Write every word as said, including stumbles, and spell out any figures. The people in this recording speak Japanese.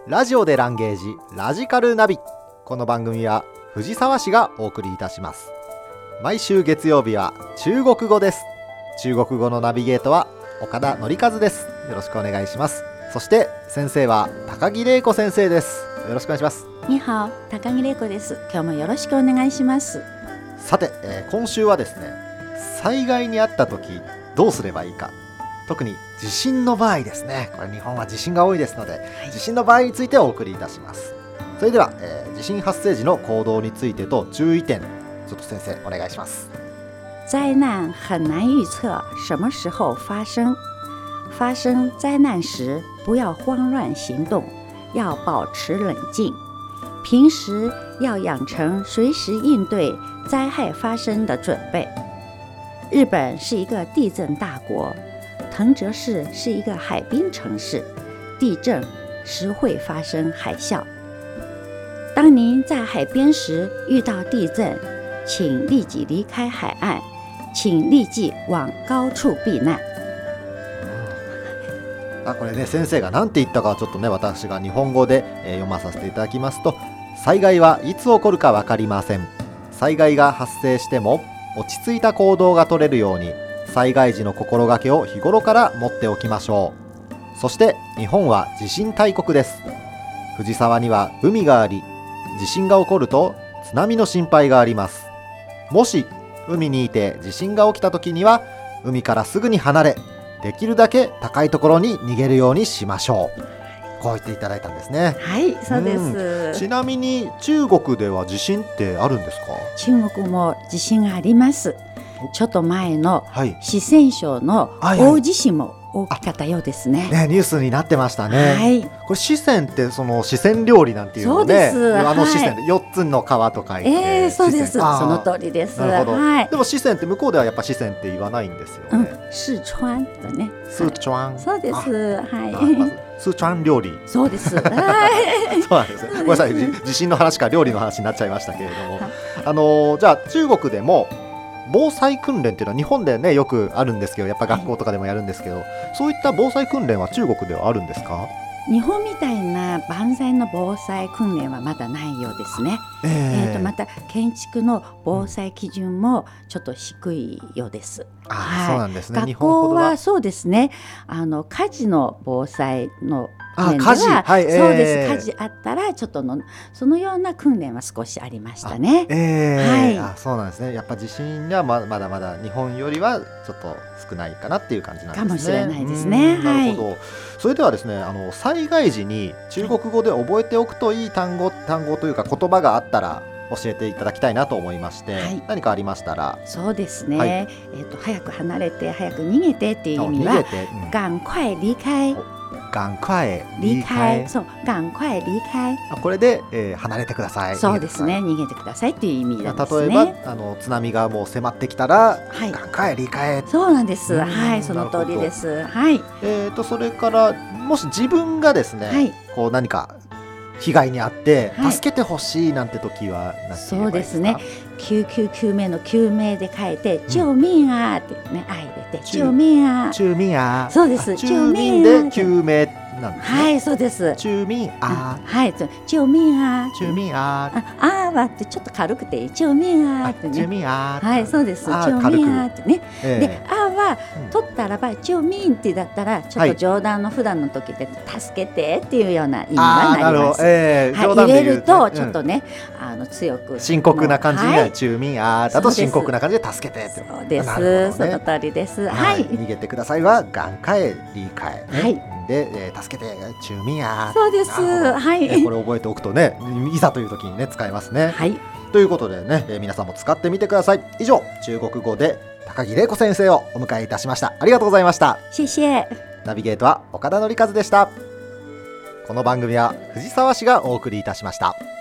ラジオでランゲージラジカルナビ。この番組は藤沢市がお送りいたします。毎週月曜日は中国語です。中国語のナビゲートは岡田典和です。よろしくお願いします。そして先生は高木玲子先生です。よろしくお願いします。 にはお、高木玲子です。今日もよろしくお願いします。 さて、えー、今週はですね、災害にあった時どうすればいいか、特に地震の場合ですね。これ日本は地震が多いですので、はい、地震の場合についてお送りいたします。それでは、えー、地震発生時の行動についてと注意点、ちょっと先生お願いします。 災難很難預測什麼時候發生。發生災難時不要慌亂行動，要保持冷靜。平時要養成隨時應對災害發生的準備。日本是一個地震大國，藤澤市是一個海濱城市，地震時會發生海嘯。當您在海邊時遇到地震，請立即離開海岸，請立即往高處避難。 あ、これね、先生が何て言ったかちょっとね、私が日本語で、えー、読まさせていただきますと、災害はいつ起こるか分かりません。災害が発生しても落ち着いた行動が取れるように、災害時の心がけを日頃から持っておきましょう。そして日本は地震大国です。藤沢には海があり、地震が起こると津波の心配があります。もし海にいて地震が起きた時には、海からすぐに離れ、できるだけ高いところに逃げるようにしましょう。こう言っていただいたんですね。 はい、そうです、 うん、ちなみに中国では地震ってあるんですか？ 中国も地震があります。ちょっと前の四川省の大地震も大きかったようですね。 ね、ニュースになってましたね。はい、これ四川ってその四川料理なんていうので、そうです、あの四川でよっつの川と書いて、 えー、そうです、その通りです。 なるほど、 はい、 でも四川って向こうではやっぱ四川って言わないんですよね。 うん、四川とね、 四川、 そうです。はい、 四川料理、 そうです。はい、 そうなんですね。ごめんなさい、地震の話から料理の話になっちゃいましたけれども、あのじゃあ中国でも防災訓練っていうのは日本でねよくあるんですけど、やっぱ学校とかでもやるんですけど、はい、そういった防災訓練は中国ではあるんですか？ 日本みたいな万全の防災訓練はまだないようですね。えーえーとまた建築の防災基準もちょっと低いようです。 あ、はい、そうなんですね。 学校はそうですね、あの火事の防災の面では、 あ、火事、はい、 そうです。火事あったらちょっとのそのような訓練は少しありましたね。 えーはい、あ、そうなんですね。やっぱ地震にはまだまだ日本よりはちょっと少ないかなっていう感じなんですね。 かもしれないですね。 なるほど、はい、それではですね、あの災害時に中国語で覚えておくといい単語、単語というか言葉があったら教えていただきたいなと思いまして、はい、何かありましたら。 そうですね、はい、えーと早く離れて早く逃げてっていう意味は、赶快離開、 赶快離開、 そう、趕快離開、 これで、えー、離れてください。 そうですね、逃げてくださいっていう意味なんですね。 例えばあの津波がもう迫ってきたら、はい、趕快離開、 そうなんです。はい、その通りです。はい、 えーとそれからもし自分がですね、はい、こう何か被害に遭って助けてほしいなんて時は何て言えばいいですか？ そうですね、救急救命の救命で書いて、救命あってね、あ入れて救命あ、 救命あ、 そうです。 救命で救命なんですね。 はい、そうです。 救命あ、 はい、救命あ、 救命あ、 あはってちょっと軽くて救命あってね、 救命あ、 はい、そうです。救命あってね、であは取ったらば救命ってだったらちょっと冗談の普段の時で助けてっていうような意味がなります。えー、はい、入れるとちょっとね、うん、あの強く深刻な感じには救命あだと深刻な感じで助けてって。 そうです。ね、その通りです。はい。 逃げてくださいは赶快離開、ね、はい。で、えー、助けて救命あ。 そうです。はい、 えー。これ覚えておくとね、いざという時にね使えますね。はい。ということでね、えー、皆さんも使ってみてください。以上、中国語で高木玲子先生をお迎えいたしました。ありがとうございました。 謝謝。 ナビゲートは岡田典和でした。この番組は藤沢市がお送りいたしました。